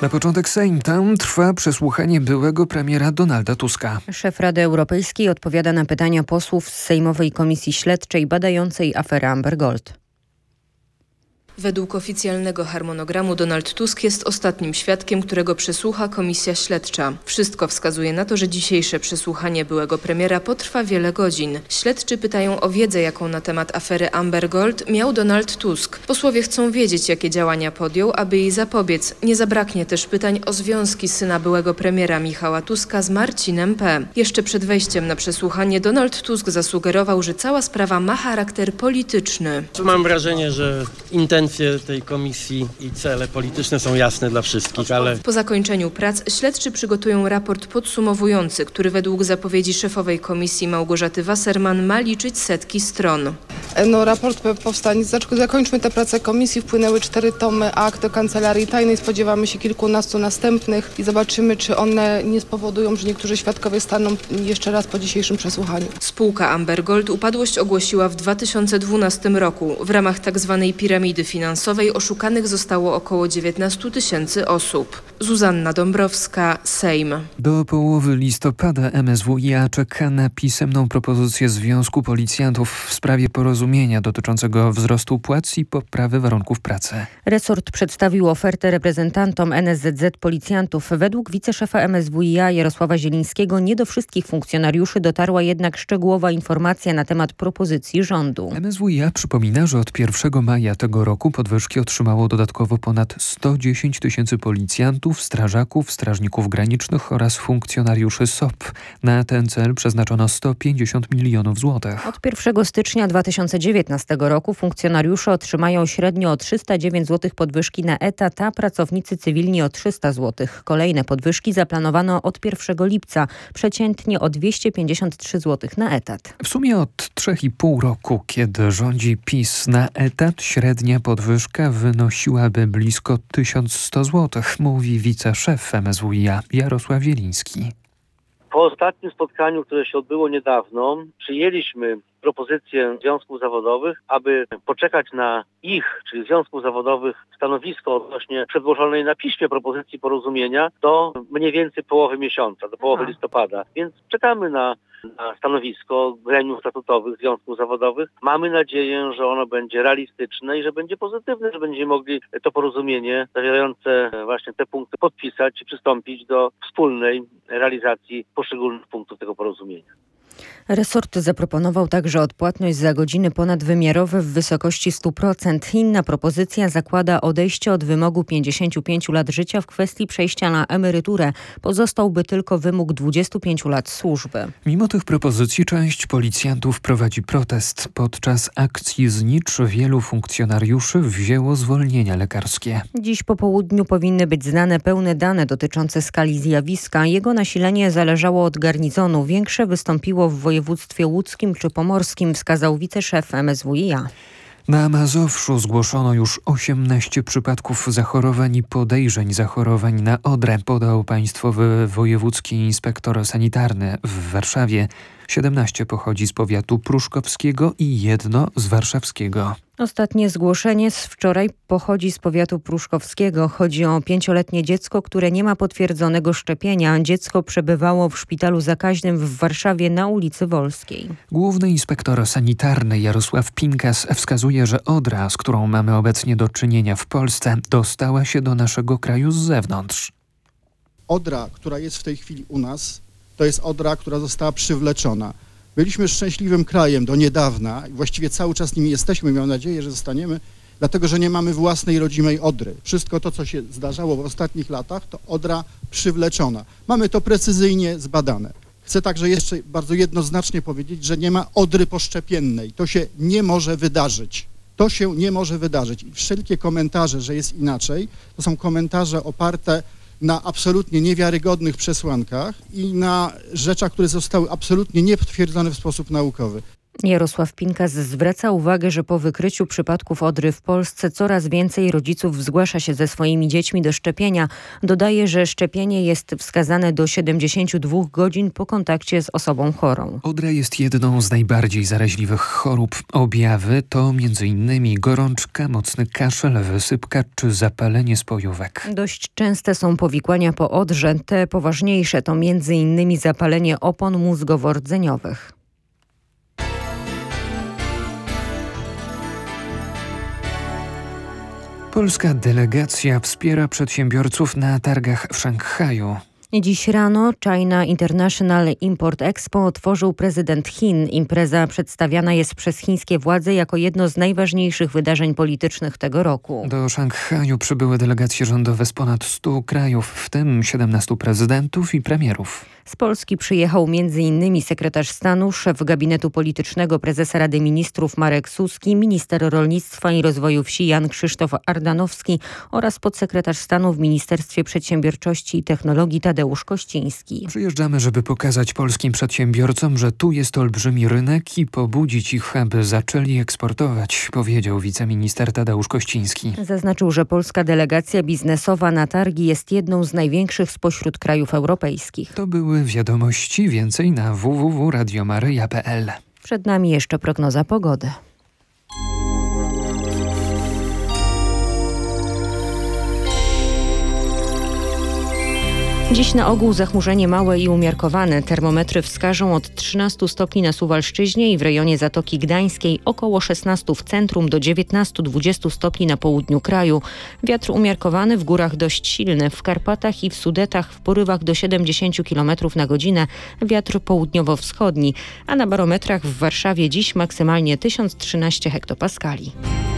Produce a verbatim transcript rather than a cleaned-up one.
Na początek Sejm. Tam trwa przesłuchanie byłego premiera Donalda Tuska. Szef Rady Europejskiej odpowiada na pytania posłów z Sejmowej Komisji Śledczej badającej aferę Amber Gold. Według oficjalnego harmonogramu Donald Tusk jest ostatnim świadkiem, którego przesłucha komisja śledcza. Wszystko wskazuje na to, że dzisiejsze przesłuchanie byłego premiera potrwa wiele godzin. Śledczy pytają o wiedzę, jaką na temat afery Amber Gold miał Donald Tusk. Posłowie chcą wiedzieć, jakie działania podjął, aby jej zapobiec. Nie zabraknie też pytań o związki syna byłego premiera Michała Tuska z Marcinem P. Jeszcze przed wejściem na przesłuchanie Donald Tusk zasugerował, że cała sprawa ma charakter polityczny. Mam wrażenie, że intencje tej komisji i cele polityczne są jasne dla wszystkich, ale... Po zakończeniu prac śledczy przygotują raport podsumowujący, który według zapowiedzi szefowej komisji Małgorzaty Wasserman ma liczyć setki stron. No, raport powstanie. Zakończmy tę pracę komisji. Wpłynęły cztery tomy akt do Kancelarii Tajnej. Spodziewamy się kilkunastu następnych i zobaczymy, czy one nie spowodują, że niektórzy świadkowie staną jeszcze raz po dzisiejszym przesłuchaniu. Spółka Amber Gold upadłość ogłosiła w dwa tysiące dwunastym roku. W ramach tzw. piramidy finansowej oszukanych zostało około dziewiętnaście tysięcy osób. Zuzanna Dąbrowska, Sejm. Do połowy listopada M S W i A czeka na pisemną propozycję Związku Policjantów w sprawie porozumienia dotyczącego wzrostu płac i poprawy warunków pracy. Resort przedstawił ofertę reprezentantom N S Z Z policjantów. Według wiceszefa M S W i A Jarosława Zielińskiego nie do wszystkich funkcjonariuszy dotarła jednak szczegółowa informacja na temat propozycji rządu. M S W i A przypomina, że od pierwszego maja tego roku podwyżki otrzymało dodatkowo ponad sto dziesięć tysięcy policjantów, strażaków, strażników granicznych oraz funkcjonariuszy S O P. Na ten cel przeznaczono sto pięćdziesiąt milionów złotych. Od pierwszego stycznia dwa tysiące dziewiętnastego roku funkcjonariusze otrzymają średnio o trzysta dziewięć złotych podwyżki na etat, a pracownicy cywilni o trzysta złotych. Kolejne podwyżki zaplanowano od pierwszego lipca, przeciętnie o dwieście pięćdziesiąt trzy złotych na etat. W sumie od trzech i pół roku, kiedy rządzi PiS, na etat średnia podwyżka wynosiłaby blisko tysiąc sto złotych, mówi wiceszef M S W i A Jarosław Zieliński. Po ostatnim spotkaniu, które się odbyło niedawno, przyjęliśmy propozycję związków zawodowych, aby poczekać na ich, czyli związków zawodowych, stanowisko odnośnie przedłożonej na piśmie propozycji porozumienia do mniej więcej połowy miesiąca, do połowy listopada. Więc czekamy na, na stanowisko gremiów statutowych związków zawodowych. Mamy nadzieję, że ono będzie realistyczne i że będzie pozytywne, że będziemy mogli to porozumienie zawierające właśnie te punkty podpisać i przystąpić do wspólnej realizacji poszczególnych punktów tego porozumienia. Resort zaproponował także odpłatność za godziny ponadwymiarowe w wysokości stu procent. Inna propozycja zakłada odejście od wymogu pięćdziesięciu pięciu lat życia w kwestii przejścia na emeryturę. Pozostałby tylko wymóg dwudziestu pięciu lat służby. Mimo tych propozycji część policjantów prowadzi protest. Podczas akcji Znicz wielu funkcjonariuszy wzięło zwolnienia lekarskie. Dziś po południu powinny być znane pełne dane dotyczące skali zjawiska. Jego nasilenie zależało od garnizonu. Większe wystąpiło w województwie łódzkim czy pomorskim, wskazał wiceszef M S W i A. Na Mazowszu zgłoszono już osiemnaście przypadków zachorowań i podejrzeń zachorowań na odrę, podał Państwowy Wojewódzki Inspektor Sanitarny w Warszawie. siedemnaście pochodzi z powiatu pruszkowskiego i jedno z warszawskiego. Ostatnie zgłoszenie z wczoraj pochodzi z powiatu pruszkowskiego. Chodzi o pięcioletnie dziecko, które nie ma potwierdzonego szczepienia. Dziecko przebywało w szpitalu zakaźnym w Warszawie na ulicy Wolskiej. Główny inspektor sanitarny Jarosław Pinkas wskazuje, że odra, z którą mamy obecnie do czynienia w Polsce, dostała się do naszego kraju z zewnątrz. Odra, która jest w tej chwili u nas, to jest odra, która została przywleczona. Byliśmy szczęśliwym krajem do niedawna i właściwie cały czas nimi jesteśmy, mam nadzieję, że zostaniemy, dlatego że nie mamy własnej rodzimej odry. Wszystko to, co się zdarzało w ostatnich latach, to odra przywleczona. Mamy to precyzyjnie zbadane. Chcę także jeszcze bardzo jednoznacznie powiedzieć, że nie ma odry poszczepiennej. To się nie może wydarzyć. To się nie może wydarzyć. I wszelkie komentarze, że jest inaczej, to są komentarze oparte na absolutnie niewiarygodnych przesłankach i na rzeczach, które zostały absolutnie niepotwierdzone w sposób naukowy. Jarosław Pinkas zwraca uwagę, że po wykryciu przypadków odry w Polsce coraz więcej rodziców zgłasza się ze swoimi dziećmi do szczepienia. Dodaje, że szczepienie jest wskazane do siedemdziesięciu dwóch godzin po kontakcie z osobą chorą. Odra jest jedną z najbardziej zaraźliwych chorób. Objawy to m.in. gorączka, mocny kaszel, wysypka czy zapalenie spojówek. Dość częste są powikłania po odrze. Te poważniejsze to m.in. zapalenie opon mózgowo-rdzeniowych. Polska delegacja wspiera przedsiębiorców na targach w Szanghaju. Dziś rano China International Import Expo otworzył prezydent Chin. Impreza przedstawiana jest przez chińskie władze jako jedno z najważniejszych wydarzeń politycznych tego roku. Do Szanghaju przybyły delegacje rządowe z ponad stu krajów, w tym siedemnastu prezydentów i premierów. Z Polski przyjechał między innymi sekretarz stanu, szef gabinetu politycznego prezesa Rady Ministrów Marek Suski, minister rolnictwa i rozwoju wsi Jan Krzysztof Ardanowski oraz podsekretarz stanu w Ministerstwie Przedsiębiorczości i Technologii Tadeusz Kościński. Przyjeżdżamy, żeby pokazać polskim przedsiębiorcom, że tu jest olbrzymi rynek i pobudzić ich, aby zaczęli eksportować, powiedział wiceminister Tadeusz Kościński. Zaznaczył, że polska delegacja biznesowa na targi jest jedną z największych spośród krajów europejskich. To były wiadomości, więcej na w w w kropka radio maryja kropka p l. Przed nami jeszcze prognoza pogody. Dziś na ogół zachmurzenie małe i umiarkowane. Termometry wskażą od trzynastu stopni na Suwalszczyźnie i w rejonie Zatoki Gdańskiej, około szesnastu w centrum do dziewiętnastu do dwudziestu stopni na południu kraju. Wiatr umiarkowany, w górach dość silny, w Karpatach i w Sudetach w porywach do siedemdziesięciu kilometrów na godzinę, wiatr południowo-wschodni, a na barometrach w Warszawie dziś maksymalnie tysiąc trzynaście hektopaskali.